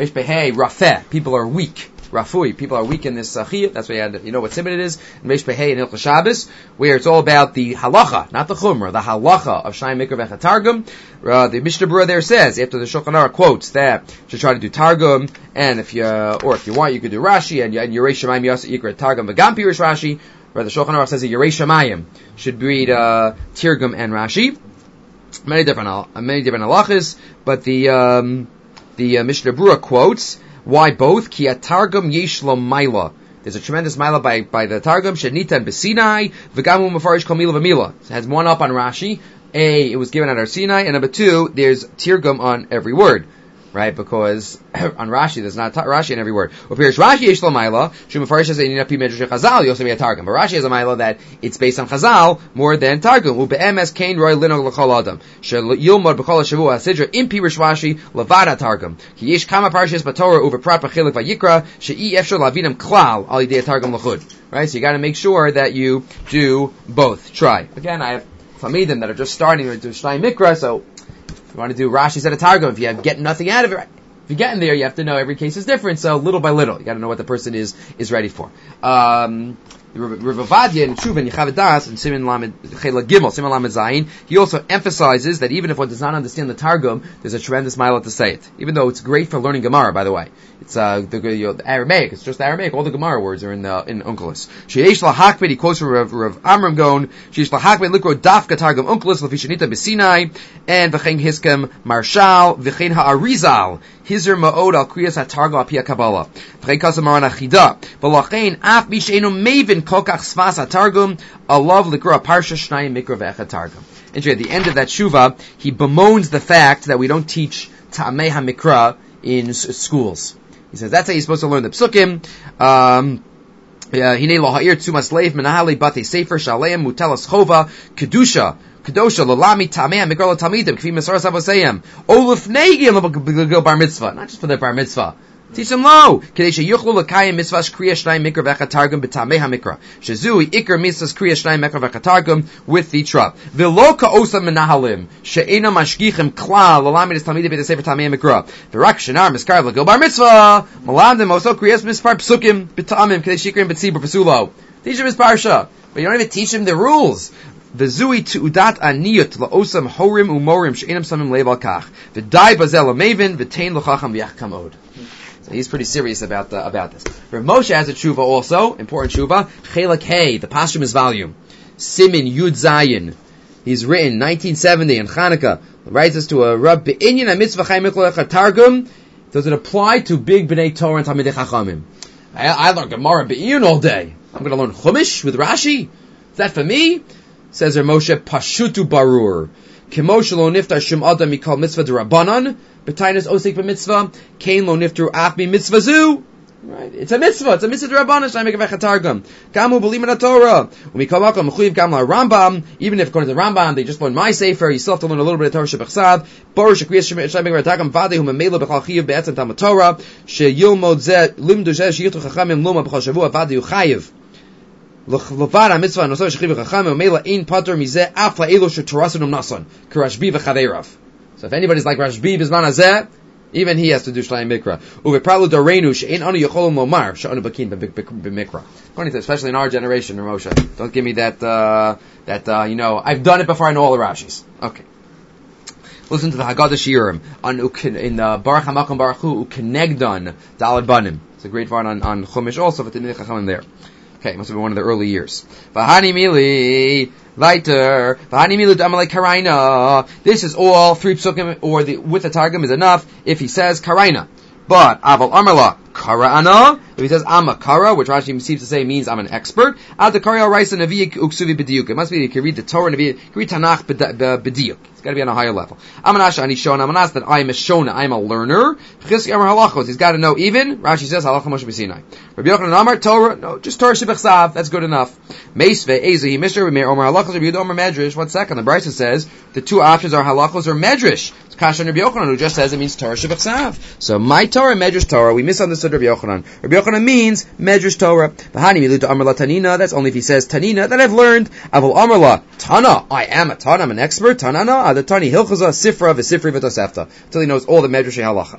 Rafeh. People are weak. Rafui. People are weak in this chiyuv. That's why you know what siman it is. In Reish Pei Hey and Hilchas Shabbos, where it's all about the halacha, not the chumrah, the halacha of Shnai Mikra V'Chatargum. The Mishnah Berurah there says, after the Shulchan Aruch quotes that you should try to do Targum, and if you want, you could do Rashi, and Yerei Shamayim Yasa Yikra Targum V'Gam Pirush Rashi. Where the Shulchan Aruch says that Yerei Shamayim should read Tirgum and Rashi. Many different halachas, but the Mishnah Berurah quotes, why both? Ki atargum yesh lo maila. There's a tremendous maila by the Targum. Shenitan besinai v'gamu mafarish kol mila v'mila. So it has one up on Rashi. It was given at Har Sinai, and number 2, there's Tirgum on every word. Right? Because on Rashi, there's not Rashi in every word. Appears Rashi yesh lo maila. Shumafarish says inina pi medrash Chazal. You also be a Targum. But Rashi has a maila that it's based on Chazal more than Targum. Ube'emes kain roy linog l'chol adam. Shel yilmod b'chol hashavua hasidra im pirush Rashi levada Targum. Ki yesh kama parshas b'Torah uveprat b'chilik v'yikra she'i efshar lavinam klal al yidei Targum l'chud. Right? So you got to make sure that you do both. Try. Again, I have Famidim that are just starting to do Shnai Mikra, so you want to do Rashi's at a Targum. If you get nothing out of it, if you get in there, you have to know every case is different. So little by little, you got to know what the person is ready for. Rav Ovadia in Tshuva Yechavadas and Siman Lamed Chela Gimel, Siman Lamed Zayin, he also emphasizes that even if one does not understand the Targum, there's a tremendous mila to say it. Even though it's great for learning Gemara, by the way. It's the Aramaic. It's just Aramaic. All the Gemara words are in Unkelus. Sheish lahakbet. He quotes from Rav Amram Gon. Sheish lahakbet likro dafka Targum Unkelus lefishanita besinai and v'chein hiskem marshal v'chein ha'arizal hizer ma'od al kriyas haTargum apia Kabbalah v'chein kasam maran achida v'lachein af misheinu mevin kolkach svas hatargum alav likra parsha shnayim mikra ve'echad targum. And at the end of that shuva, he bemoans the fact that we don't teach ta'amei hamikra in schools. He says that's how you're supposed to learn the psukim. Hinei lo ha'ir tzumas leif menahali bate sefer shaleim mutelas chova kedusha lalami ta'amei hamikra lo talmidim k'fi mesoras avosayim oluf negim lo bar mitzvah, not just for the bar mitzvah. Teach them low. Kadesha yuchlu l'kayim mitzvahs kriya shnayim mikra v'chatargum b'tamei hamikra. Shezui ikar mitzvahs kriya shnayim mikra v'chatargum with the trap. V'lo ka'osa menahalim she'ena mashgichim klal l'lamid es talmidei b'tei sefer tamei hamikra. V'rak shenar miskar l'gil bar mitzvah malamdim oso kriyas mispar psukim b'tamim kadesha yikrim b'tzibur v'sulo. Teach them his parsha, but you don't even teach him the rules. V'zui tu'udat aniyut la'osam horim umorim she'enam samim leiv al kach. V'dai bazel amevin v'tein l'chacham v'yach kamod. So he's pretty serious about this. Rav Moshe has a tshuva also, important tshuva, Chelak Hey, the posthumous volume, Simin Yud Zayin. He's written 1970 in Chanukah. Writes us to a Rab Be'inyan HaMitzvah Chayim Mikol Echad Targum. Does it apply to big B'nai Torah and Talmidei Chachamim? I learn Gemara Be'inyan all day. I'm going to learn Chumash with Rashi. Is that for me? Says Rav Moshe, Pashutu Barur. Kemo shelo niftar shum adam mikol mitzvah d'Rabbanan. B'tainas osik b'mitzvah, kain lo niftaru ach b'mitzvah zu. Right? It's a mitzvah d'Rabbanan, shnai mekaveh chatargum. Gamu b'liman HaTorah. U'mikol makom mechuyev gam Rambam. Even if according to the Rambam, they just learn my sefer, you still have to learn a little bit of Torah shebechsav. Borush akriyas shnai mekaveh chatargum, vadei hu memela b'chal chiyev be'etzem Talmud Torah, sheyilmod zeh, limdu zeh sheyitru chachamim luma b'chal shavua, vadei hu chayev. L'vara mitzvah nosov shechiv v'chachamim, u'mela ein pater mizeh, af la'elu she'torasinum nason, k'Rashbi v'chaveirav. So if anybody's like Rashbi Bizman Hazeh, even he has to do Shlayim Mikra. Uvepralu Dorenu she'en anu yocholim lomar she'anu bakin b'mikra. According to, especially in our generation, Ramosha, don't give me that I've done it before I know all the Rashis. Okay. Listen to the Haggadah Shiurim in Baruch HaMakom Baruch Hu Ukenegdon Dalad Banim. It's a great part on Chumash also, but the Talmidei Chachamim there. Okay, must have been one of the early years. V'hani mili. Weiter. This is all 3 psukim, or with the targum is enough if he says karaina. But aval amarla karana, if he says I'm a kara, which Rashi seems to say means I'm an expert. Ad karya raisa nevi uksuvi b'diuk. It must be you can read the Torah nevi, you can read Tanakh b'diuk. It's got to be on a higher level. Amanash ani shona. Amanas that I'm a shona. I'm a learner. Chizki amar halachos. He's got to know even. Rashi says halacha Moshe b'Sinai. Rabbi Yochanan amar Torah. No, just Torah shebechsav. That's good enough. Meisve ezehi mishra Rabbi Omer halachos. Rabbi Yehuda Omer medrash. 1 second. The Brisa says the 2 options are halachos or medrash. It's Kasha and Rabbi Yochanan who just says it means Torah shebechsav. So my Torah, medrash Torah. We misunderstood Rabbi Yochanan. Rabbi Yochanan means medrash Torah. V'hani milu amar la tanina. That's only if he says tanina that I've learned. Avol amar la tana. I am a tana. I'm an expert. Tanana. The tani hilchaza sifra v'sifri v'tosefta. Until he knows all the medrash halacha.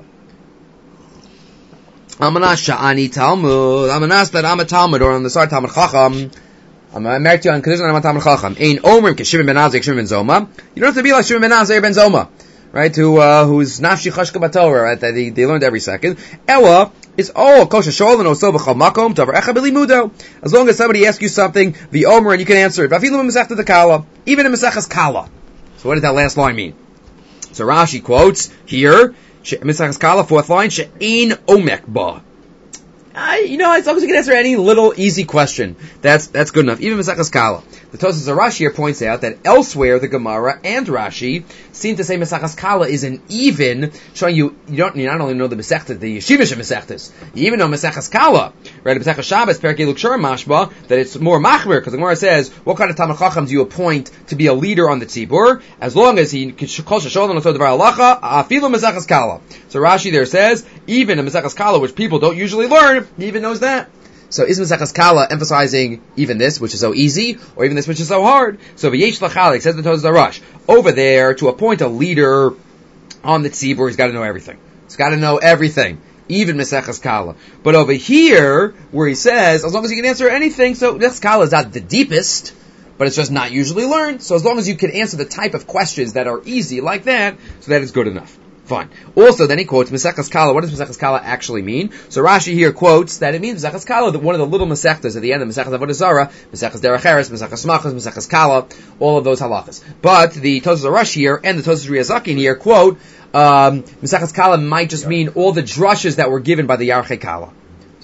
Amanas sha'ani Talmud. Amanas that I'm a Talmud, or on the side Talmud Chacham. I'm married to you on condition I'm a Talmud Chacham. Ein Omer k'Shimon ben Azar k'Shimon ben Zoma. You don't have to be like Shimon ben Azar ben Zoma, right? Who's nafshi chashka b'Torah, right? That they learned every second. Ella is kosher shol and oso b'chol makom davar echa b'limudo. As long as somebody asks you something, the Omer, and you can answer it. V'afilu b'mesechta the Kala, even in Mesechas Kala. So what does that last line mean? So Rashi quotes here, Mesechas Kala, 4th line, she'ein omek ba. As long as you can answer any little easy question, that's good enough. Even Mesechas Kala. The Tosfos Rashi here points out that elsewhere the Gemara and Rashi seem to say Mesechas Kala is an even, showing you not only know the Mesechta, the Yeshivish Mesechtas, you even know Mesechas Kala. Right? Mesechas Shabbos, Perkei Lukshur Mashba, that it's more machmir, because the Gemara says, what kind of Talmid Chacham do you appoint to be a leader on the Tzibur? As long as he kol sheshol and devar halacha, afilu Mesechas Kala. So Rashi there says, even a Mesechas Kala, which people don't usually learn, he even knows that. So is Mesechas Kala emphasizing even this, which is so easy, or even this, which is so hard? So v'yesh l'chalik, says the Tosfos Arush, over there, to appoint a leader on the tzibur, he's got to know everything. He's got to know everything, even Mesechas Kala. But over here, where he says, as long as you can answer anything, so Mesechas Kala is not the deepest, but it's just not usually learned. So as long as you can answer the type of questions that are easy like that, so that is good enough. Fine. Also, then he quotes Mesechas Kala. What does Mesechas Kala actually mean? So Rashi here quotes that it means Mesechas Kala, one of the little Mesechtas at the end of Mesechas Avodah Zarah, Mesechas Derech Eretz, Mesechas Machas, Mesechas Kala, all of those halachas. But the Tosfos Arush here and the Tosfos Riyazakin here quote Mesechas Kala might just mean all the drushes that were given by the Yarchei Kala.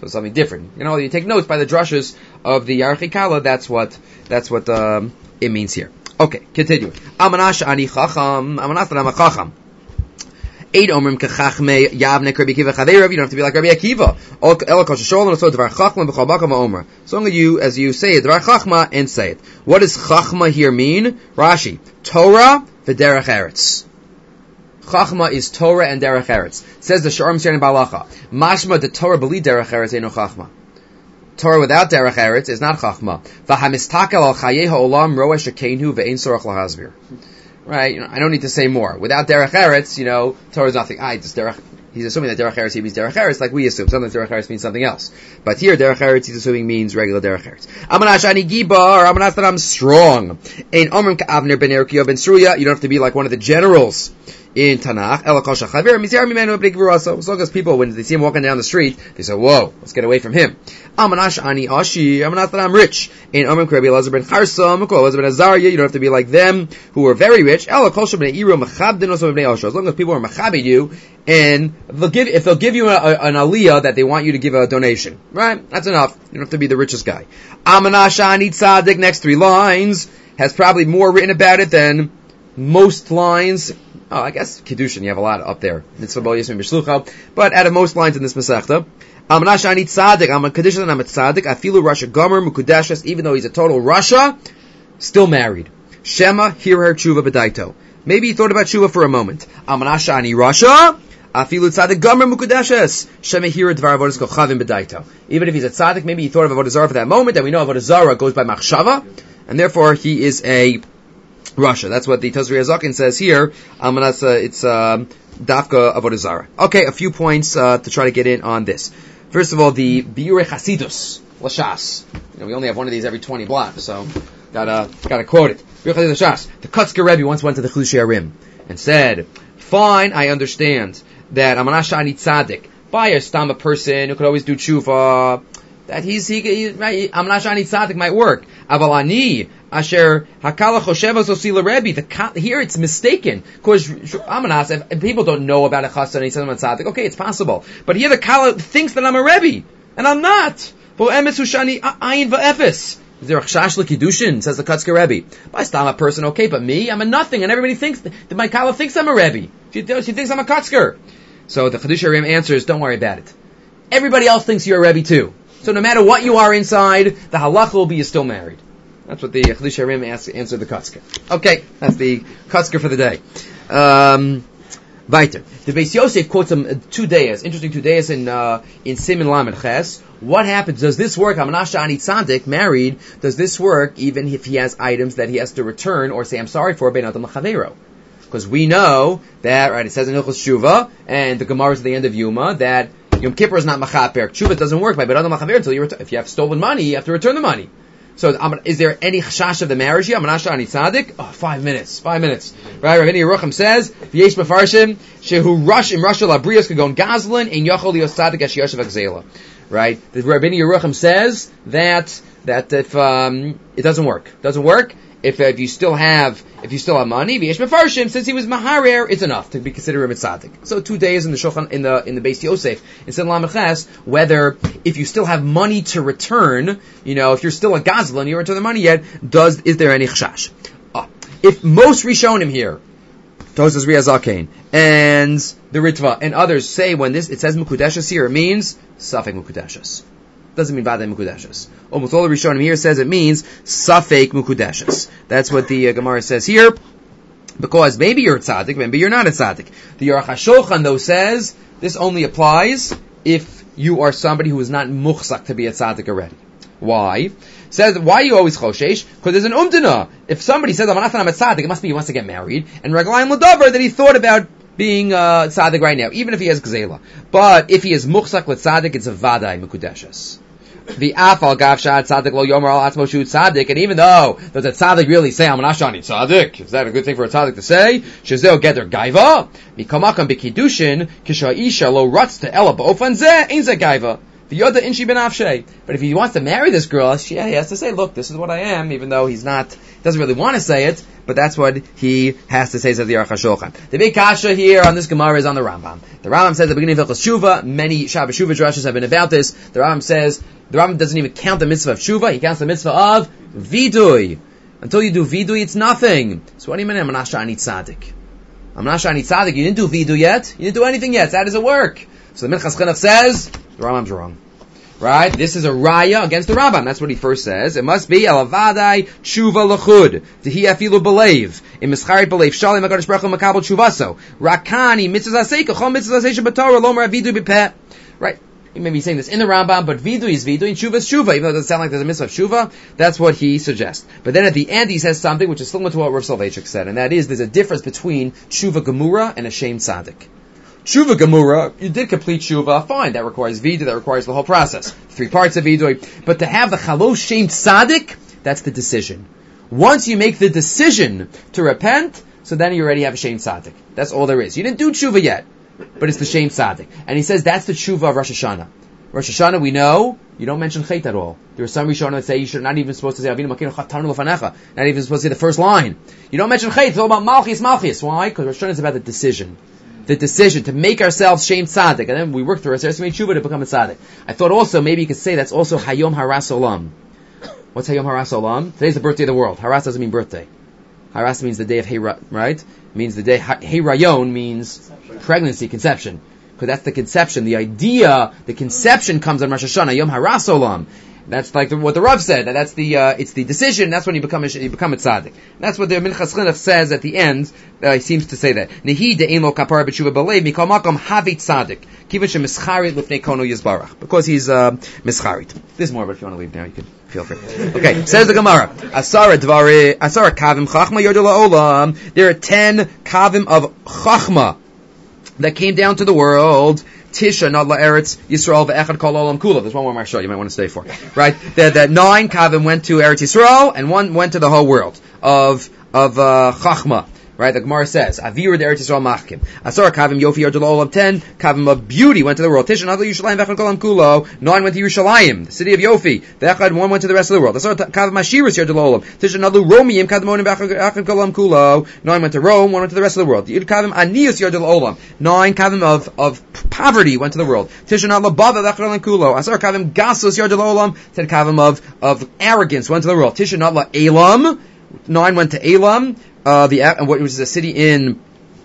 So it's something different. You take notes by the drushes of the Yarchei Kala. That's what it means here. Okay, continue. Amanash ani chacham. Amanas that I'm a chacham. Eid omrim kachachme yavne Rabbi Akiva chaveirav. You don't have to be like Rabbi Akiva. Ela kol shesholem so dvar chachma b'chol bakam ha'omer. So long as you say it, dvar chachma, and say it. What does chachma here mean? Rashi, Torah v'derech eretz. Chachma is Torah and derech eretz. Says the Sharm Sher in Balacha. Mashma the Torah b'li derech eretz eno chachma. Torah without derech eretz is not chachma. V'hamistakel al chayei ha'olam roeh shekeinu ve'ein sorach lahazvir. Right? I don't need to say more. Without derech eretz, Torah is nothing. He's assuming that derech eretz means derech eretz, like we assume. Sometimes derech eretz means something else. But here, derech eretz, he's assuming means regular derech eretz. Amanash ani gibar, amanash that I'm strong. Ein omrim ka'avner ben Erkiya ben Sruya. You don't have to be like one of the generals in Tanakh. As long as people, when they see him walking down the street, they say, whoa, let's get away from him. Amanash ani ashi, amanash that I'm rich. In Amrim Rabbi Elazar ben Charsam, Elazar ben Azariah, you don't have to be like them who are very rich. As long as people are machabed you, and if they'll give you an aliyah that they want you to give a donation, right? That's enough. You don't have to be the richest guy. Amanash ani tzadik, next 3 lines, has probably more written about it than most lines. Oh, I guess Kiddushin, you have a lot up there. But out of most lines in this Masechta, I'm a Kiddushin and I'm a tzaddik. I feel Rasha Gomer, Mukudeshes, even though he's a total Rasha, still married. Shema, hear her tshuva b'daito. Maybe he thought about tshuva for a moment. Amanasha ani Rasha, afilu tzaddik Gomer, Mukudeshes. Shema, hear her dvar avodas kochavim b'daito. Even if he's a tzaddik, maybe he thought of avodah zarah for that moment, and we know avodah zarah goes by machshava, and therefore he is a Russia. That's what the Tazri Azakin says here. It's Dafka Avodah Zarah. Okay, a few points to try to get in on this. First of all, the Biurei Chasidus Lashas. We only have one of these every 20 blocks, so gotta quote it. Biurei Chasidus Lashas. The Kutzker Rebbe once went to the Chiddushei HaRim and said, "Fine, I understand that Amanash ani tzaddik, by a stama person who could always do tshuva, that Amanash ani tzaddik might work. Aval ani Asher Hakala Chosheva Zosila Rebbe. Here it's mistaken because Amanas. If people don't know about a chassan and he says I'm a tzaddik, okay, it's possible. But here the Kala thinks that I'm a Rebbe and I'm not. Bo emes hushani ayin va'efes. Is there a chash l'kiddushin? Says the Kutzker Rebbe. By stam a person, okay, but me, I'm a nothing, and everybody thinks that my Kala thinks I'm a Rebbe. She thinks I'm a Kutzker. So the Chiddushei HaRim answers, don't worry about it. Everybody else thinks you're a Rebbe too. So no matter what you are inside, the halacha will be you're still married. That's what the Chiddushei HaRim answered the Kutzker. Okay, that's the Kutzker for the day. Weiter. The Beis Yosef quotes some 2 days, interesting 2 days in Siman Lamed Ches. What happens? Does this work? Amanash ani tzaddik, married, does this work even if he has items that he has to return or say I'm sorry for, ben adam l'chaveiro? Because we know that, right, it says in Hilchos Tshuva, and the Gemara is at the end of Yuma, that Yom Kippur is not machaper. Tshuva doesn't work by ben adam l'chaveiro until you return. If you have stolen money, you have to return the money. So, is there any chash of the marriage here? Amanash ani tzaddik? 5 minutes. 5 minutes. Right? Rabbeinu Yerucham says, V'yesh mefarshim, shehu rush im rush labrios kagon gazlan, in yachol lios tzaddik as yoshev akzela. Right? The Rabbeinu Yerucham says that if it doesn't work. If you still have money, v'yesh mefarshim, since he was maharer, it's enough to be considered a tzaddik. So 2 days in the Shulchan, in the Beis Yosef, in Siman Lamed Ches, whether if you still have money to return, if you're still a gazlan, you return the money yet, is there any chashash? If most Rishonim here, Tosas Riazakain, and the Ritva, and others say when it says Mukudeshes here, it means Safek Mukudeshes. Doesn't mean Badei Mukudeshes. Almost all the Rishonim here says it means Safek Mukudeshes. That's what the Gemara says here. Because maybe you're a tzaddik, maybe you're not a tzaddik. The Aruch HaShulchan though says this only applies if you are somebody who is not muchzak to be a tzaddik already. Why? Says, why are you always choshesh? Because there's an umdana. If somebody says, I'm a tzaddik, it must be he wants to get married. And reglayim l'davar, that he thought about being tzaddik right now, even if he has gzela. But if he is muchzak with tzaddik, it's a vadai mekudeshes. The afal gav shad tzaddik lo yomer al atzmo shu tzaddik, and even though does a tzaddik really say I'm an ashani tzaddik, is that a good thing for a tzaddik to say? Shezeo geder gaiva mikamakam b'kiddushin kisha lo ratz to ela ba'ofan zeh ein zeh gaiva. But if he wants to marry this girl, he has to say, look, this is what I am, even though he's not Doesn't really want to say it, but that's what he has to say, says the Aruch HaShulchan. The big kasha here on this Gemara is on the Rambam. The Rambam says at the beginning of Hilchos Shuvah, many Shabbos Shuvah drashos have been about this. The Rambam says, the Rambam doesn't even count the mitzvah of Shuvah, he counts the mitzvah of Vidui. Until you do Vidui, it's nothing. So what do you mean, I'm Menashe Ani Tzadik? I'm Menashe Ani Tzadik, you didn't do Vidui yet? You didn't do anything yet, so how does it work? So the Minchas Chinuch says, the Rambam's wrong. Right? This is a raya against the Rambam. That's what he first says. It must be elavadai tshuva lechud. Tehi afilu belev. In mischarit belev shalim HaKadosh Baruch Hu makabel tshuvaso. Rakani mitzvah asei kachol mitzvah asei shebatorah lomer avidu b'peh. Right? He may be saying this in the Rambam, but vidu is vidu and tshuva is tshuva. Even though it doesn't sound like there's a mitzvah of tshuva, that's what he suggests. But then at the end he says something which is similar to what Rav Soloveitchik said, and that is there's a difference between tshuva gemura and a shem tzaddik. Tshuva Gemura, you did complete Tshuva, fine, that requires Vidu, that requires the whole process. 3 parts of Vidu. But to have the Chalosh Shem Tzaddik, that's the decision. Once you make the decision to repent, so then you already have a Shem Tzaddik. That's all there is. You didn't do Tshuva yet, but it's the Shem Tzaddik. And he says that's the Tshuva of Rosh Hashanah. Rosh Hashanah, we know, you don't mention Chet at all. There are some Rishonim that say you're not even supposed to say Avinu Makinu Chatanu L'Fanecha, not even supposed to say the first line. You don't mention Chet, it's all about Malchis. Why? Because Rosh Hashanah is about the decision. The decision to make ourselves Shem Tzaddik, and then we work through our Sesame Tshuva to become a Tzaddik. I thought also, maybe you could say that's also Hayom Haras Olam. What's Hayom Haras Olam? Today's the birthday of the world. Haras doesn't mean birthday. Haras means the day of Hey, right? It means the day, Hey Rayon means pregnancy, conception. Because that's the conception. The idea, the conception comes on Rosh Hashanah, Yom Haras Olam. That's like what the Rav said. That's the it's the decision. That's when you become a tzaddik. That's what the Minchas Chinuch says at the end. He seems to say that. Nehi de'emo kapara b'tshuva b'leiv mikol makom havi tzaddik kivan shemescharit lifnei kono yizbarach, because he's mischarit. There's more, but if you want to leave now, you can feel free. Okay, says the Gemara. Asara kavim chachma yordu la'olam. There are 10 kavim of chachma that came down to the world. Tisha, not la'eretz Yisrael, ve'echad kol olam kula. There's one more Marsha you might want to stay for. Right? That 9 kavim went to Eretz Yisrael, and 1 went to the whole world of Chachma. Right? The Gemara says, Avir de Eretz Yisrael machkim. Asar kavim yofi yardul olam 10 kavim of beauty went to the world. Tisha, not Yerushalayim, ve'echad kol olam kulo. 9 went to Yerushalayim, the city of Yofi. Ve'echad 1 went to the rest of the world. Asar kavim ashiris yardul olam. Tisha, not Romiyim kadmonim ve'echad kol olam kulo. 9 went to Rome, 1 went to the rest of the world. Yid kavim anius yardul olam. 9 kavim of poverty went to the world. Tisha, not Labava ve'echad kol olam kulo. Asar kavim gasos yardul olam. 10 kavim of arrogance went to the world. Tisha, not Elam. 9 went to Elam. Which is a city in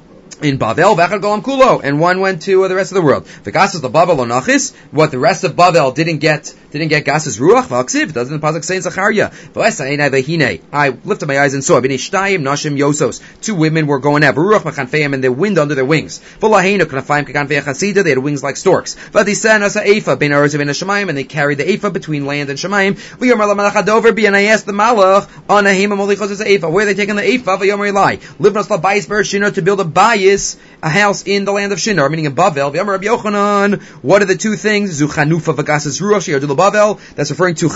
Bavel, V'echad Golam Kulo, and 1 went to the rest of the world. The Gasas the Bavel Onachis, what the rest of Bavel didn't get Gasas Ruach, V'aksiv, doesn't the Pasuk say in Zachariah, V'esa'enai V'hine, I lifted my eyes and saw, B'nei Shtayim Nashim Yosos, 2 women were going out, V'ruach Mechanfeim, and the wind under their wings, V'laheinu Knafayim Kekanfei Chasida, they had wings like storks, V'adisen Asa Eifa, Ben Aruz Ben Hashemayim, and they carried the Eifa between land and Shemayim, V'yomer LaMelech Adover Bi, and I asked the Malach, Anahim Amolichos Asa Eifa, where are they taking the Eifa? V'yomer Elai, Livnos LaBayis Ber Shinar, to build a house in the land of Shinar, meaning in Bavel. V'yamar Rabbi Yochanan, what are the 2 things? Zu Chanufa v'gasas ruach she'yardu l'Bavel. That's referring to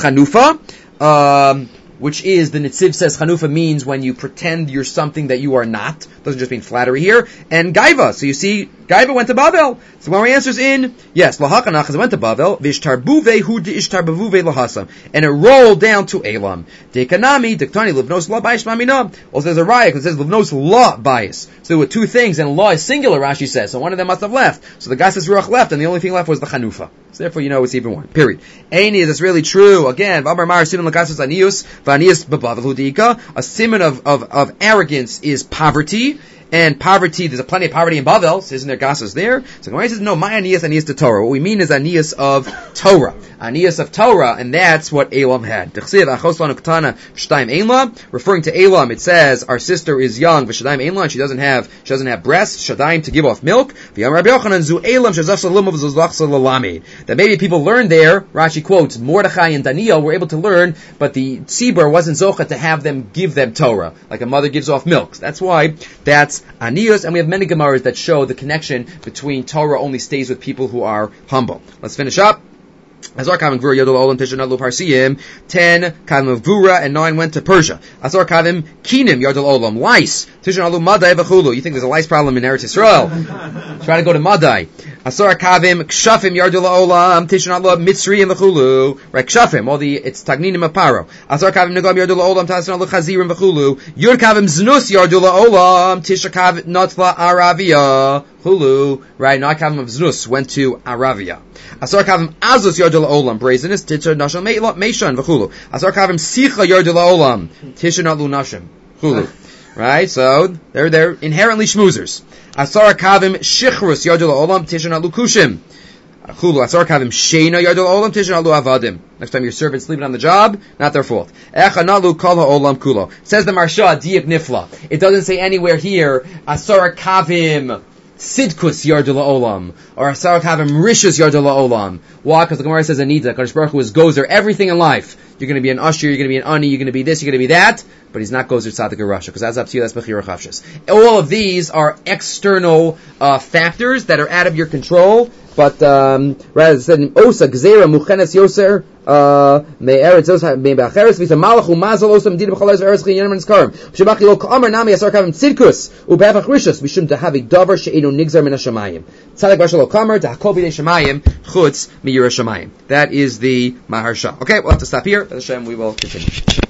Chanufa, which is, the Netziv says Chanufa means when you pretend you're something that you are not. Doesn't just mean flattery here. And Gaiva. So you see, Gaiva went to Bavel. So when our answer's in, yes, Lahakanach went to Bavel, Vishtarbuve hu Ishtarbuve Lahasam. And it rolled down to Elam. Dekanami, Dektani, Livnos La Bias Mamina. Also there's a riot, because it says Livnos La Bias. So there were 2 things, and La is singular, Rashi says. So one of them must have left. So the Gasas Ruach left, and the only thing left was the Chanufa. So therefore you know it's even 1. Period. Aini, is this really true? Again, Vamar Mar Sinan Lakasus Anius, Vanius Babavel Hudika. A simon of arrogance is poverty. And poverty, there's plenty of poverty in Bavel, so isn't there Gasas there? So Gemara says, no, my Anias to Torah. What we mean is Anias of Torah. Anias of Torah, and that's what Elam had. Referring to Elam, it says, our sister is young, V'shadaim Elam, she doesn't have breasts, Shadaim to give off milk. That maybe people learned there, Rashi quotes, Mordechai and Daniel were able to learn, but the Tzibur wasn't Zocha to have them give them Torah, like a mother gives off milk. That's why that's Anius, and we have many Gemaras that show the connection between Torah only stays with people who are humble. Let's finish up. Azar Kavim Gvura Yodel Olam Tisha Nadlu Parsiyim, 10 Kavim of Gvura, and 9 went to Persia. Azar Kavim Kinim Yodel Olam, lice, Tisha Nadlu Madai V'chulu. You think there's a lice problem in Eretz Yisrael? Try to go to Madai. Asar Kavim, Kshafim, Yardu La'olam, Tishan Allah, Mitzri, and L'chulu. Right, Kshafim, it's Tagninim of Paro. Asar Kavim, Nagam, Yardu La'olam, Tashan Allah, Chazir, and L'chulu. Yur Kavim, Znus, Yardu La'olam, Tisha Kavim, Notla, Aravia, Hulu. Right, Not Kavim of Znus went to Aravia. Asar Kavim, Azus, Yardu La'olam, Brazeness, Tisha, Nashal, Meishan, L'chulu. Asar Kavim, Sicha, Yardu La'olam, Tisha, Not Lunashim, Hulu. Right, so they're inherently schmoozers. Asar Kavim Shichrus Yardul Olam Tishan Alu Kushim. Chulu Asar Kavim Sheina Yardul Olam Tishan Alu Avadim. Next time your servant's sleeping on the job, not their fault. Echa Nalu Kol HaOlam Kulo. Says the Marsha Diak Nifla. It doesn't say anywhere here Asar Kavim Sidkus Yardul Olam or Asar Kavim Rishus Yardul Olam. Why? Because the Gemara says Anita Kadosh Baruch Hu is gozer everything in life. You're going to be an usher, you're going to be an ani, you're going to be this, you're going to be that, but he's not gozer tzaddik or rasha, because that's up to you, that's bechira chavshis. All of these are external factors that are out of your control, but rather it said osa gzeira muchenes yoser me'eretz osa me'bacheres v'isa malachu mazal osa m'did b'chalaz eretz ch'inyanim n'skarim b'shemach lo k'amar nami asar kavim tzidkus u'be'afach rishus mishum tehavi davar she'enu nigzar min hashamayim tzaddik rasha lo k'amar ta'akol b'dei shamayim chutz mi'yira shamayim. That is the Maharsha. Okay, we'll have to stop here. Hashem, we will continue.